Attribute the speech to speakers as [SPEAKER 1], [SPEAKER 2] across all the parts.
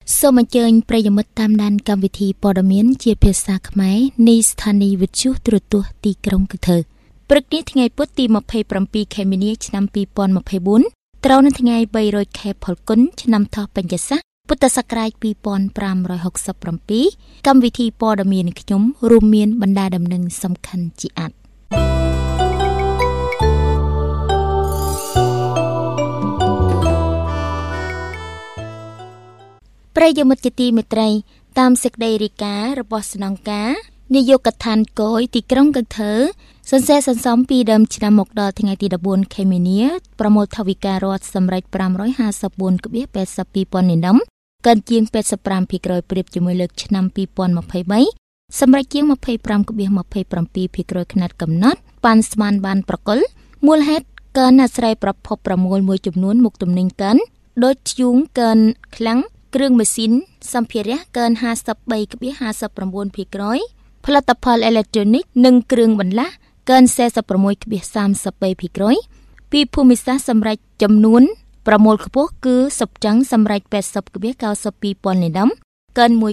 [SPEAKER 1] សូមអញ្ជើញប្រិយមិត្តតាមដានកម្មវិធីព័ត៌មានជាភាសាខ្មែរនៃស្ថានីយ៍វិទ្យុទូរទស្សន៍ទីក្រុងកន្ធើព្រឹកនេះថ្ងៃពុធទី27ខែមីនាឆ្នាំ2024ត្រូវនៅថ្ងៃ300ខែផលគុណឆ្នាំថោះបញ្ញាសាពុទ្ធសករាជ2567កម្មវិធីព័ត៌មានខ្ញុំរួមមានបណ្ដាដំណឹងសំខាន់ជាអាចប្រិយមិត្តជាទីមេត្រីតាមសេចក្តីរាយការណ៍របស់ស្នងការនាយកដ្ឋានគយទីក្រុងកន្ធើសន្សំសន្សំពីដើមឆ្នាំមកដល់ថ្ងៃទី14ខែមីនាប្រមូលថវិការដ្ឋសម្រេច 554.82 ពាន់លានដុល្លារកើនជាង 85% ប្រៀបជាមួយលើកឆ្នាំ2023សម្រេចជាង 25.27% ខ្នាតកំណត់ប៉ាន់ស្មានបានប្រកុលមូលហេតុកើនអាស្រ័យប្រភពប្រមូលមួយចំនួនមុខទំនិញកើនដូចធ្យូងកើនខ្លាំងគ្រឿងម៉ាស៊ីនសម្ភារៈកើន 53.59% ផលិតផលអេឡិចត្រូនិកនិងគ្រឿងបន្លាស់កើន 46.33% ពីភូមិសាស្ត្រសម្រេចចំនួនប្រមូលខ្ពស់គឺសុបចឹងសម្រេច 80.92 ពាន់លានដុល្លារកើន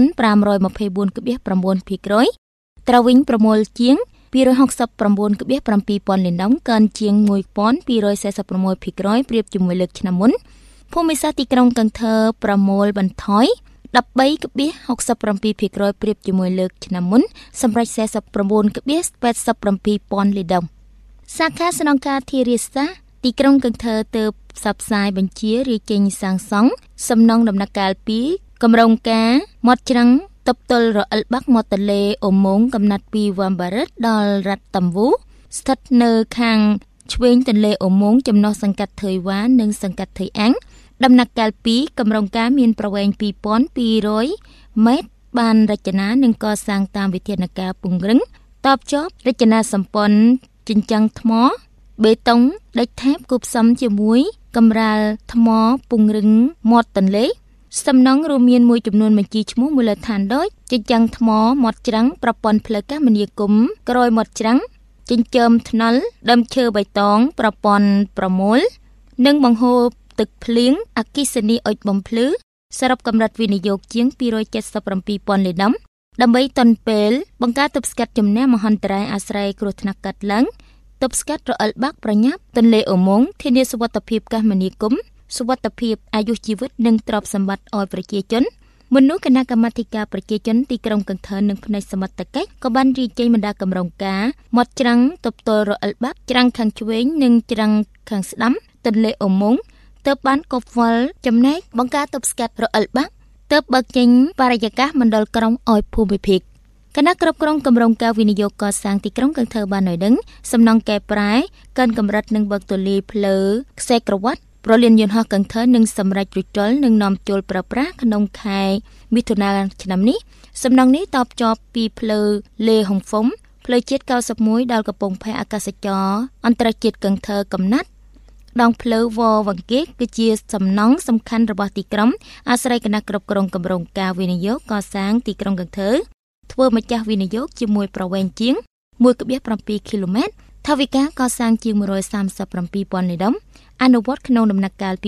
[SPEAKER 1] 1,524.9% ត្រូវវិញប្រមូលជាង 269.7 ពាន់លានដុល្លារកើនជាង 1,246% ប្រៀបជាមួយលើកឆ្នាំមុនភូមិសាស្ត្រទីក្រុងកន្ធើប្រមូលបន្ថយ 13.67% ប្រៀបជាមួយលើកឆ្នាំមុនសម្រាប់ 49.87 ពាន់លានដុល្លារសាខាស្នងការធារាសាស្ត្រទីក្រុងកន្ធើទើបផ្សព្វផ្សាយបញ្ជារាយចេញសាងសង់សំណង់ដំណាក់កាល 2 គម្រោងការមាត់ច្រាំងទប់ទល់រអិលបាក់មាត់ទន្លេអូម៉ុងកំណាត់ពីវ៉ាំបារិតដល់រ៉ាត់តាំវូស្ថិតនៅខាងឆ្វេងទន្លេអូម៉ុងចំណុះសង្កាត់ថើយវ៉ានិងសង្កាត់ថើយអាំងដំណាក់កាល 2 គម្រោងការមានប្រវែង 2,200 ម៉ែត្របានរចនានិងកសាងតាមវិធានការពង្រឹងតបជាប់រចនាសម្ព័ន្ធជញ្ជាំងថ្មបេតុងដាច់ថែបគូផ្សំជាមួយកម្រាលថ្មពង្រឹងមាត់ទន្លេសំណង់រួមមានមួយចំនួនបញ្ជីឈ្មោះមូលដ្ឋានដូចជញ្ជាំងថ្មមាត់ច្រាំងប្រព័ន្ធផ្លូវកាសមនាគមន៍ក្រោយមាត់ច្រាំងចិញ្ចើមថ្នល់ដើមឈើបៃតងប្រព័ន្ធប្រមូលនិងបង្ហូរទឹកភ្លៀងអគ្គិសនីអុជបំភ្លឺសរុបកម្រិតវិនិយោគជាង 277 ពាន់លានដុល្លារដើម្បីទាន់ពេលបង្ការទប់ស្កាត់ជំនះមហន្តរាយអាស្រ័យគ្រោះថ្នាក់កាត់ឡើងទប់ស្កាត់រអិលបាក់ប្រញាប់ទន្លេអូម៉ុងធានាសុវត្ថិភាពកាសមនាគមន៍សុវត្ថិភាពអាយុជីវិតនិងទ្រព្យសម្បត្តិឲ្យប្រជាជនមុននោះគណៈកម្មាធិការប្រជាជនទីក្រុងកន្ធើនិងផ្នែកសមត្ថកិច្ចក៏បានរាយចេញបណ្ដាគម្រោងការមាត់ច្រាំងទប់ទល់រអិលបាក់ច្រាំងខាងឆ្វេងនិងច្រាំងខាងស្ដាំទន្លេអូម៉ុងទើបបានកប់វល់ចំណែកបង្ការទប់ស្កាត់រអិលបាក់ទើបបើកចេញបរិយាកាសមណ្ឌលក្រុងឲ្យភូមិភាគគណៈគ្រប់គ្រងគម្រោងការវិនិយោគកសាងទីក្រុងកន្ធើបានឲ្យដឹងសំណង់កែប្រែកើនកម្រិតនិងបើកទូលាយផ្លូវខ្សែក្រវ៉ាត់ប្រលានយន្តហោះកន្ធើនឹងសម្រេចរួចរាល់និងនាំចូលប្រើប្រាស់ក្នុងខែមិថុនាឆ្នាំនេះសំណង់នេះតបជាប់ពីផ្លូវលេហុងហ្វុំផ្លូវជាតិ91ដល់កំពង់ផែអាកាសចរអន្តរជាតិកន្ធើកំណាត់ដងផ្លូវវវង្កេកគឺជាសំណង់សំខាន់របស់ទីក្រុងអាស្រ័យគណៈគ្រប់គ្រងគម្រោងការវិនិយោគកសាងទីក្រុងកន្ធើធ្វើម្ចាស់វិនិយោគជាមួយប្រវែងជាង 1.7 គីឡូម៉ែត្រថវិកាកសាងជាង 137 ពាន់លានដុល្លារអនុវត្តក្នុងដំណាក់កាល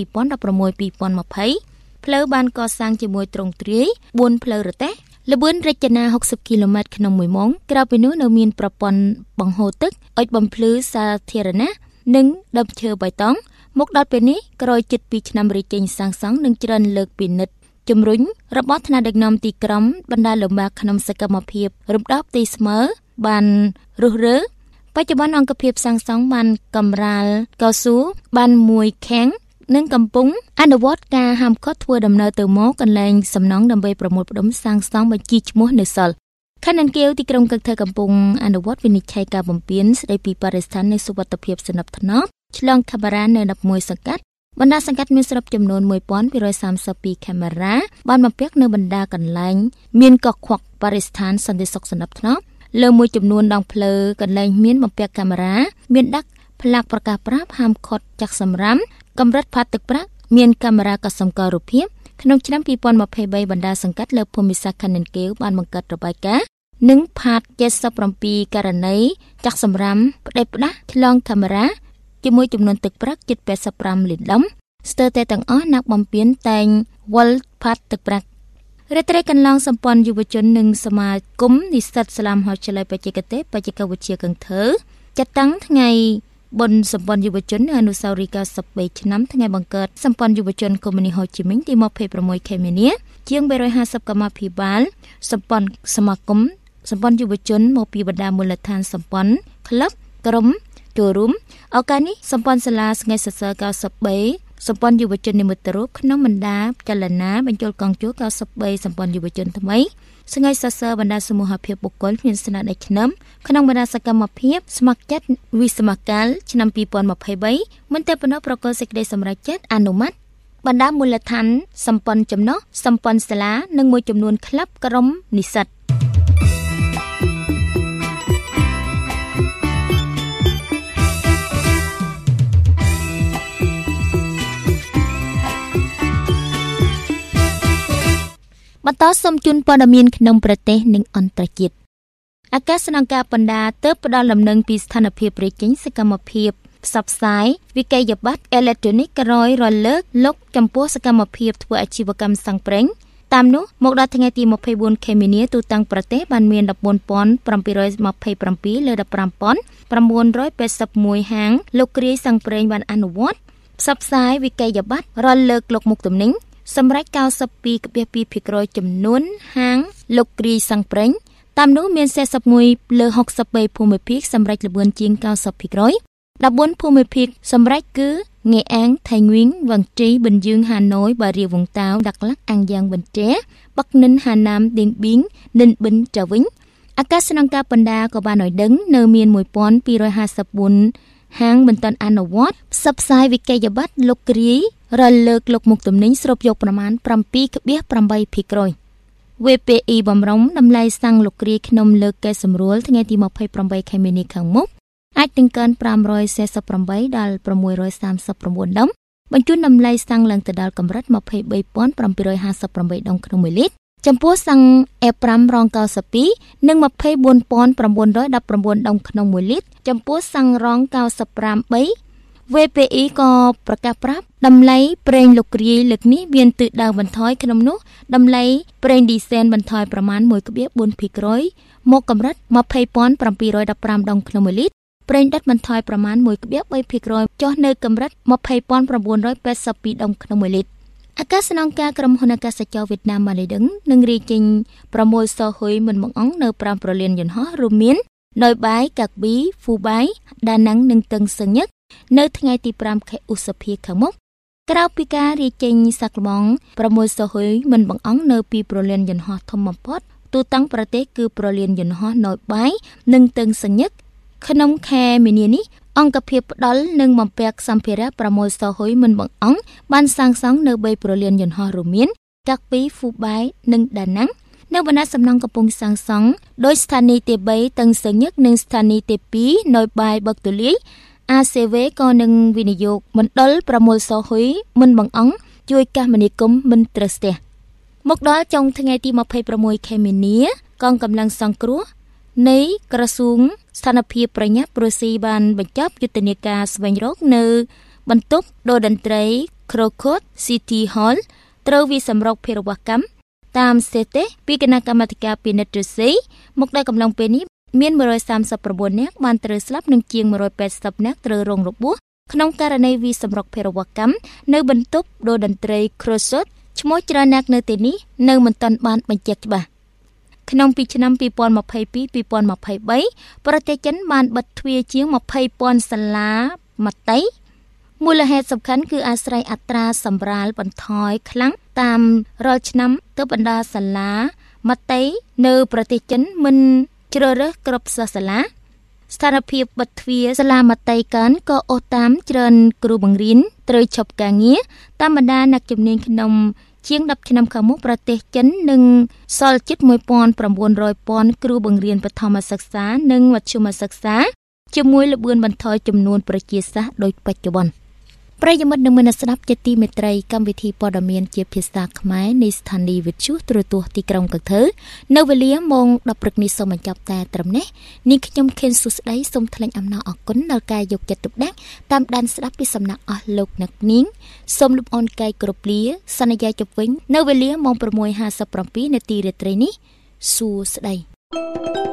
[SPEAKER 1] 2016-2020 ផ្លូវបានកសាងជាមួយទ្រង់ទ្រាយ 4 ផ្លូវរទេះល្បឿនរចនា 60 គីឡូម៉ែត្រក្នុង1ម៉ោងក្រៅពីនោះនៅមានប្រព័ន្ធបង្ហូរទឹកអុជបំភ្លឺសាធារណៈនិងដើមឈើបៃតងមកដល់ពេលនេះក្រោយជិត2ឆ្នាំរៀបចេញសាងសង់និងច្រើនលើកពិនិត្យជំរុញរបស់ថ្នាក់ដឹកនាំទីក្រុងបណ្ដាលំបាកក្នុងសកម្មភាពរំដោះទីស្មើបានរុះរើបច្ចុប្បន្នអង្គភាពសាងសង់បានកម្រាលកៅស៊ូបានមួយខាងនិងកំពុងអនុវត្តការហាមឃាត់ធ្វើដំណើរទៅមកកន្លែងសំណង់ដើម្បីប្រមូលផ្ដុំសាងសង់បញ្ជីឈ្មោះនៅសល់ខណ្ឌអង្គាវទីក្រុងកន្ធើកំពុងអនុវត្តវិនិច្ឆ័យការបំពានស្ដីពីបរិស្ថាននិងសុវត្ថិភាពសណ្ដាប់ធ្នាប់ឆ្លងកាមេរ៉ានៅ11សង្កាត់បណ្ដាសង្កាត់មានស្រាប់ចំនួន 1232 កាមេរ៉ាបានបំពាក់នៅបណ្ដាកន្លែងមានកខ្វក់បរិស្ថានសន្តិសុខសណ្ដាប់ធ្នាប់លើមួយចំនួនដងផ្លូវកន្លែងមានបំពាក់កាមេរ៉ាមានដាក់ផ្លាកប្រកាសប្រាប់ហាមឃាត់ចាក់សម្រាមកម្រិតផាត់ទឹកប្រាក់មានកាមេរ៉ាកត់សម្គាល់រូបភាពក្នុងឆ្នាំ2023បណ្ដាសង្កាត់លើភូមិសាស្ត្រខណ្ឌនគិលបានបង្កើតរបាយការណ៍និងផាត77ករណីចាក់សម្រាមផ្ដេសផ្ដាស់ឆ្លងកាមេរ៉ាជាមួយចំនួនទឹកប្រាក់ជិត85លានដុល្លារស្ទើរតែទាំងអស់អ្នកបំពេញតែងវល់ផាត់ទឹកប្រាក់រាត្រីកន្លងសម្ព័ន្ធយុវជននិងសមាគមនិស្សិតសាលាមហាវិទ្យាល័យបច្ចេកទេសបច្ចេកវិទ្យាកំធើចាត់តាំងថ្ងៃបុណ្យសម្ព័ន្ធយុវជននៅអនុស្សាវរីយ៍93ឆ្នាំថ្ងៃបង្កើតសម្ព័ន្ធយុវជនកុម្មុយនីសហូជីមិញទី26ខែមីនាជាង350កម្មាភិបាលសម្ព័ន្ធសមាគមសម្ព័ន្ធយុវជនមកពីបណ្ដាមូលដ្ឋានសម្ព័ន្ធក្លឹបក្រុមចូលរួមឱកាសនេះសម្ព័ន្ធសាលាស្ងេះសសរ93សម្ព័ន្ធយុវជននិមិត្តរូបក្នុងបណ្ដាចលនាបញ្ចូលកងជួរ93សម្ព័ន្ធយុវជនថ្មីស្ងេះសសរបណ្ដាសមូហភាពបុគ្គលមានស្នាដៃឆ្នើមក្នុងបណ្ដាសកម្មភាពស្ម័គ្រចិត្តវិសមកាលឆ្នាំ2023មិនតែប៉ុណ្ណោះប្រកបសេចក្តីសម្រេចចិត្តអនុម័តបណ្ដាមូលដ្ឋានសម្ព័ន្ធចំណុះសម្ព័ន្ធសាលានិងមួយចំនួនក្លឹបក្រុមនិស្សិតបន្តសូមជូនព័ត៌មានក្នុងប្រទេសនិងអន្តរជាតិអាកាសនាការបណ្ដាទើបផ្ដល់លំនឹងពីស្ថានភាពរាជិញសកម្មភាពផ្សព្វផ្សាយវិក័យប័ត្រអេឡិចត្រូនិកក្រោយរលើកលុកចំពោះសកម្មភាពធ្វើអាជីវកម្មសាំងប្រេងតាមនោះមកដល់ថ្ងៃទី24ខែមីនាទូទាំងប្រទេសបានមាន 14,727 លើ 15,981 ហាងលុកគ្រាយសាំងប្រេងបានអនុវត្តផ្សព្វផ្សាយវិក័យប័ត្ររលើកលុកមុខទំនិញសម្រាប់ 92.2% ចំនួនហាងលុកគ្រាយសាំងប្រេងតាមនោះមាន41លើ63ភូមិភាគសម្រាប់ល្បឿនជាង 90% 14ភូមិភាគសម្រាប់គឺងេអាងថៃងវិញវងជ័យបិនយឿងហាណូយបារីវងតាវដាក់ឡាក់អាំងយ៉ាងបន្ទែបកនិនហាណាមដេងប៊ីងនិនបិនចាវិញអាកាសនាការបណ្ដាក៏បានឲ្យដឹងនៅមាន 1254 ហាងមិនទាន់អនុវត្តផ្សព្វផ្សាយវិក័យប័ត្រលុកគ្រាយរលើកលុកមុខទំនិញស្រូបយកប្រមាណ 7.8% VPE បំរុងតម្លៃសាំងលុកគ្រាយក្នុងលើកកែសម្រួលថ្ងៃទី28ខែមីនាខាងមុខអាចនឹងកើន548ដល់639ដុំបញ្ជូនតម្លៃសាំងឡើងទៅដល់កម្រិត 23,758 ដុំក្នុង1លីត្រចំពោះសាំង E5 រង92និង 24,919 ដុំក្នុង1លីត្រចំពោះសាំងរង95 VPE ក៏ប្រកាសប្រាប់តម្លៃប្រេងលុកគ្រាយលើកនេះមានទិសដៅបន្ថយក្នុងនោះតម្លៃប្រេងឌីសែលបន្ថយប្រមាណ 1.4% មកកម្រិត 20,715 ដុំក្នុង1លីត្រប្រេងដុតបន្ថយប្រមាណ 1.3% ចុះនៅកម្រិត 20,982 ដុំក្នុង1លីត្រអាកាសនាការក្រុមហ៊ុនអាកាសចរវៀតណាមបានឲ្យដឹងនឹងរាយចេញប្រមូលសហ៊ុយមិនបង្អង់នៅ5ប្រលានយន្តហោះរួមមានណយបាយកាក់ប៊ីហ្វូបៃដាណាំងនិងតឹងសឹងញឹកនៅថ្ងៃទី5ខែឧសភាខាងមុខក្រៅពីការរាយចេញសាក់ល្បងប្រមូលសហ៊ុយមិនបង្អង់នៅពីប្រលានយន្តហោះធំបំផុតទូទាំងប្រទេសគឺប្រលានយន្តហោះណយបាយនិងតឹងសឹងញឹកក្នុងខែមីនានេះអង្គភាពផ្ដល់និងបំពាក់សម្ភារៈប្រមូលសហ៊ុយមិនបង្អង់បានសាងសង់នៅ3ប្រលានយន្តហោះរួមមានកាក់ពីហ្វូបៃនិងដាណាំងនៅបណ្ដាសំណង់កំពុងសាងសង់ដោយស្ថានីយ៍ទី3តឹងសឹងញឹកនិងស្ថានីយ៍ទី2ណយបាយបឹកទូលាយ ACV ក៏នឹងវិនិយោគមណ្ឌលប្រមូលសហ៊ុយមិនបង្អង់ជួយកាសមនាគមន៍មិនត្រូវស្ទះមកដល់ចុងថ្ងៃទី26ខែមីនាកងកម្លាំងសង្គ្រោះនៃក្រសួងស្ថានភាពប្រញាប់រុស្ស៊ីបានបញ្ចប់យុទ្ធនាការស្វែងរកនៅបន្ទប់ដូរតន្ត្រី Crocod City Hall ត្រូវវិសម្រុកភារវកម្មតាមសេតេពីគណៈកម្មាធិការពិនិត្យរុស្ស៊ីមកដល់កំឡុងពេលនេះមាន139នាក់បានត្រូវស្លាប់និងជាង180នាក់ត្រូវរងរបួសក្នុងករណីវិសម្រុកភារវកម្មនៅបន្ទប់ដូរតន្ត្រី Crocod ឈ្មោះច្រើនអ្នកនៅទីនេះនៅមិនទាន់បានបញ្ជាក់ច្បាស់ក្នុងពីឆ្នាំ2022-2023ប្រទេសចិនបានបិទទ្វារជាង 20,000 សាលាមត្តេយ្យមូលហេតុសំខាន់គឺអាស្រ័យអត្រាសម្រាលបន្ថយខ្លាំងតាមរាល់ឆ្នាំទើបបណ្ដាសាលាមត្តេយ្យនៅប្រទេសចិនមិនជ្រើសរើសគ្រប់សាលាស្ថានភាពបិទទ្វារសាលាមត្តេយ្យកើនក៏អូសតាមច្រើនគ្រូបង្រៀនត្រូវឈប់ការងារតាមបណ្ដាអ្នកជំនាញក្នុងជាង10ឆ្នាំខាងមុខប្រទេសចិននឹងសល់ជិត 1,900,000 គ្រូបង្រៀនបឋមសិក្សានិងមធ្យមសិក្សាជាមួយល្បឿនបន្ថយចំនួនប្រជាសាស្ត្រដោយបច្ចុប្បន្នប្រិយមិត្តនិងមនស្សស្ដាប់ជាទីមេត្រីកម្មវិធីព័ត៌មានជាភាសាខ្មែរនៃស្ថានីយ៍វិទ្យុទូរទស្សន៍ទីក្រុងកន្ធើនៅវេលាម៉ោង 10 ព្រឹកនេះសូមបញ្ចប់តែត្រឹមនេះនាងខ្ញុំខេនសុស្ដីសូមថ្លែងអំណរអគុណដល់ការយកចិត្តទុកដាក់តាមដានស្ដាប់ពីសំណាក់អស់លោកអ្នកនាងសូមលំអរកាយគ្រប់លាសន្យាជប់វិញនៅវេលាម៉ោង 6:57 នាទីរាត្រីនេះសួស្ដី